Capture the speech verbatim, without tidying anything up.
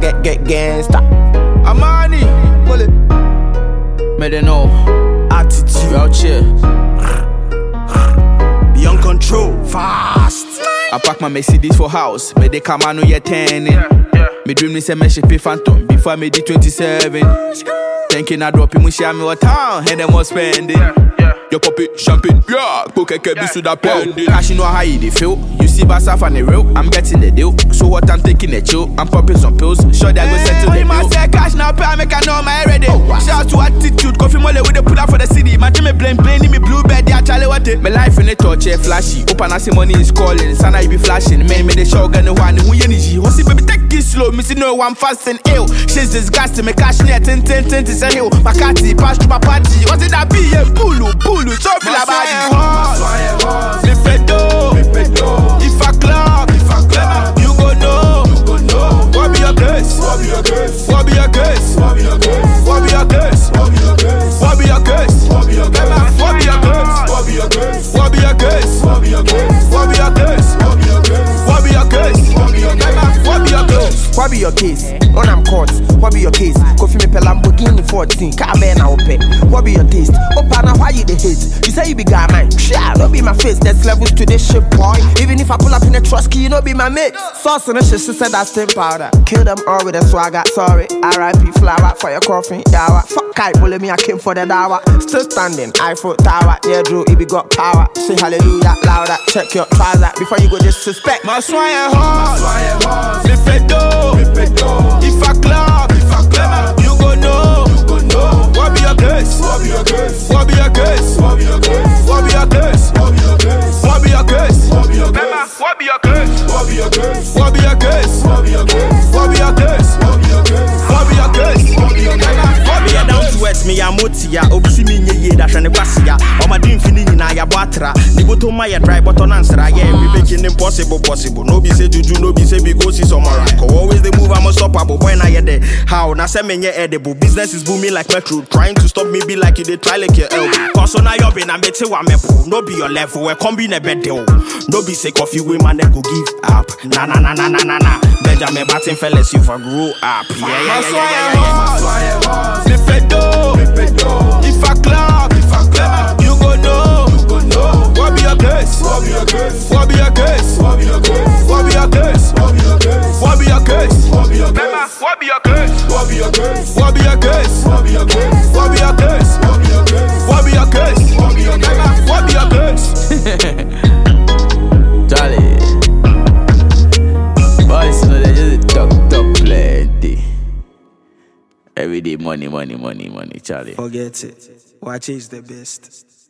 get get gangsta. Amani, pull it. May they know attitude out here. Beyond control, fast. I pack my Mercedes for house. May they come on no yet ten. Me dream is a me ship phantom before I made it twenty-seven. Thinking I drop him, share me what town, and them more spending. Your puppy champagne, yeah, cook a kebi to the pending. Cash you know how they feel. You see Basaf and the real, I'm getting the deal. So what I'm taking a chill, I'm popping some pills. Sure that go settle the deal. Say cash now, pay I make I know my ready. Shout to attitude, coffee mole with the pull up for the city. Imagine me blame blame me bluebird, yeah, Charlie what it. My life in the torch, yeah, flashy. Open I see money is calling, son I be flashing. Man, me the show gonna one who you need. What's it, baby, take it slow. Missing no one fast and ill. She's disgusting, me cash near ten ten ten to say hill. My catty pass to my party. What's it that be? Yeah, bulu, bulu, so feel about it. Me pedo, me pedo. If I club, if I club, you go know, you go know. What be your case? What be your case? What be your case? What be your case? What be your case? What be your case? What be your case? What be your case? What be your case? What be your case? What be your case? What be your case? What be your case? What be your case? What be your case? What be your case? On I'm caught. What be your case? Coffee me pe Lamborghini fourteen. Car man I pay. What be your taste? Opana, why you the hate? You say you be guy man. Sure, don't be my face. There's levels to this shit, boy. Even if I pull up in a trusky, you know be my mate. Sauce and the shit, she said that's steam powder. Kill them all with a swagger. Sorry, R I P flower for your coffee. Yawa. Fuck kite, bully me, I came for the dawa. Still standing, Eiffel Tower. Yeah, Drew, if you got power. Say hallelujah, louder. Check your trouser before you go disrespect. My swine horse, me pedo, me pedo. If I club, if I club, you go know, you go know. What be your case? What be your case? What be your case? What be your case? What be your case? What be your case? What be your case? What be your case? What be your case? What be your case? What be your case? What be your case? What be your case? What be your case? What be your case? What be your down to earth me amotia, obusi mi nye ye da hwene kwasia. O ma din fini nyina ya boatra. Ni boto ma ya dry button answer yeah, we making impossible possible. No be say juju, no be say because it's tomorrow. Always they move I'm unstoppable. Boy na ye there. How na say me nye edible. Business is booming like metro. Trying to stop me be like you they try like your elbow. Cause on your bin I bet you wa mepo. No be your level. We come be a bed deal. No be say coffee we man go give up. Na na na na na na na. Benjamin Batten fellas you for grow up. Yeah yeah yeah yeah yeah. yeah. Me pedo, me pedo. If I club, if I club, you go know, you go know. What be your case? What be your case? What be your case? What be your case? What be your case? What be your case? What be your case? What be your case? What be your case? What be your case? What be your case? What be your case? What be your case? What be your case? What be your case? Charlie, boys, you know they just talk talk plenty. Every day money, money, money, money, Charlie. Forget it. Watch is the best.